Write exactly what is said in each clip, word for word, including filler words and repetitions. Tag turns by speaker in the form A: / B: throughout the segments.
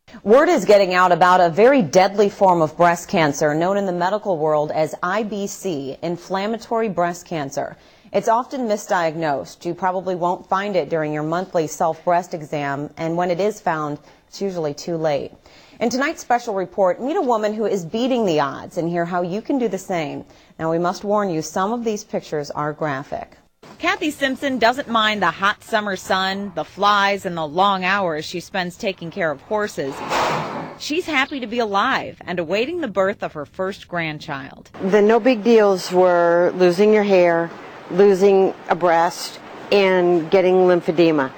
A: Word is getting out about a very deadly form of breast cancer known in the medical world as I B C, inflammatory breast cancer. It's often misdiagnosed. You probably won't find it during your monthly self-breast exam, and when it is found, it's usually too late. In tonight's special report, meet a woman who is beating the odds and hear how you can do the same. Now, we must warn you, some of these pictures are graphic. Kathy Simpson doesn't mind the hot summer sun, the flies, and the long hours she spends taking care of horses. She's happy to be alive and awaiting the birth of her first grandchild.
B: The no big deals were losing your hair, losing a breast, and getting lymphedema,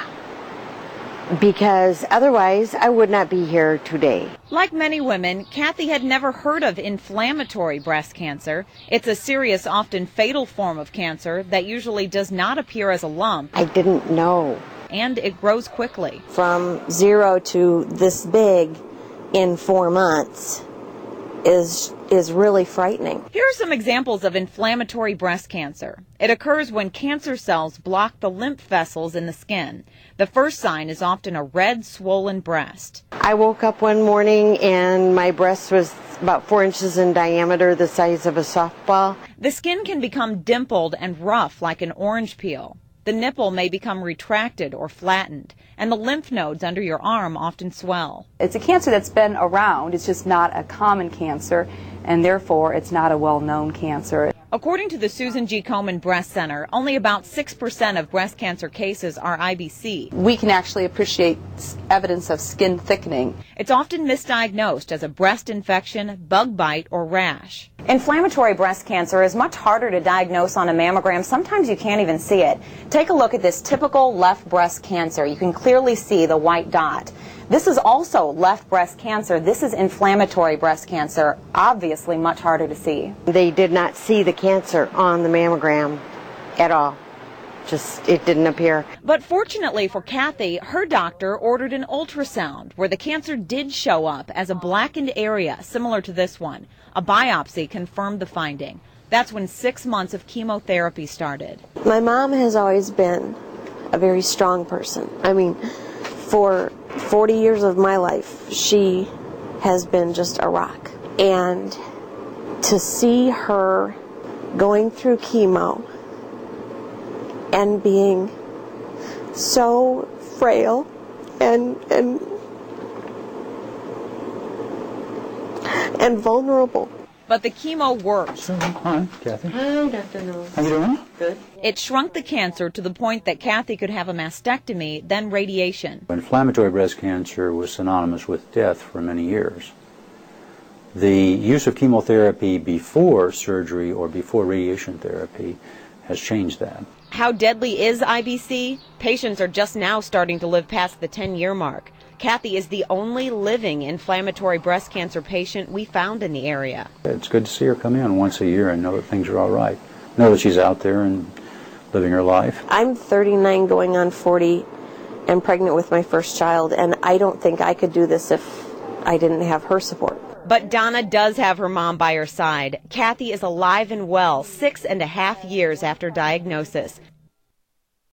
B: because otherwise I would not be here today.
A: Like many women, Kathy had never heard of inflammatory breast cancer. It's a serious, often fatal form of cancer that usually does not appear as a lump.
B: I didn't know.
A: And it grows quickly.
C: From zero to this big in four months is is really frightening.
A: Here are some examples of inflammatory breast cancer. It occurs when cancer cells block the lymph vessels in the skin. The first sign is often a red, swollen breast.
B: I woke up one morning and my breast was about four inches in diameter, the size of a softball.
A: The skin can become dimpled and rough like an orange peel. The nipple may become retracted or flattened, and the lymph nodes under your arm often swell.
D: It's a cancer that's been around. It's just not a common cancer, and therefore it's not a well-known cancer.
A: According to the Susan G. Komen Breast Center, only about six percent of breast cancer cases are I B C.
D: We can actually appreciate evidence of skin thickening.
A: It's often misdiagnosed as a breast infection, bug bite, or rash.
E: Inflammatory breast cancer is much harder to diagnose on a mammogram. Sometimes you can't even see it. Take a look at this typical left breast cancer. You can clearly see the white dot. This is also left breast cancer. This is inflammatory breast cancer, obviously much harder to see.
B: They did not see the cancer on the mammogram at all. Just, it didn't appear.
A: But fortunately for Kathy, her doctor ordered an ultrasound where the cancer did show up as a blackened area similar to this one. A biopsy confirmed the finding. That's when six months of chemotherapy started.
C: My mom has always been a very strong person. I mean, for forty years of my life, she has been just a rock. And to see her going through chemo and being so frail and and and vulnerable.
A: But the chemo worked.
F: So, hi, Kathy.
C: Hi, Doctor Knowles.
F: How you doing?
C: Good.
A: It shrunk the cancer to the point that Kathy could have a mastectomy, then radiation.
F: Inflammatory breast cancer was synonymous with death for many years. The use of chemotherapy before surgery or before radiation therapy has changed that.
A: How deadly is I B C? Patients are just now starting to live past the ten-year mark. Kathy is the only living inflammatory breast cancer patient we found in the area.
F: It's good to see her come in once a year and know that things are all right. Know that she's out there and living her life.
C: I'm thirty-nine going on forty and pregnant with my first child, and I don't think I could do this if I didn't have her support.
A: But Donna does have her mom by her side. Kathy is alive and well six and a half years after diagnosis.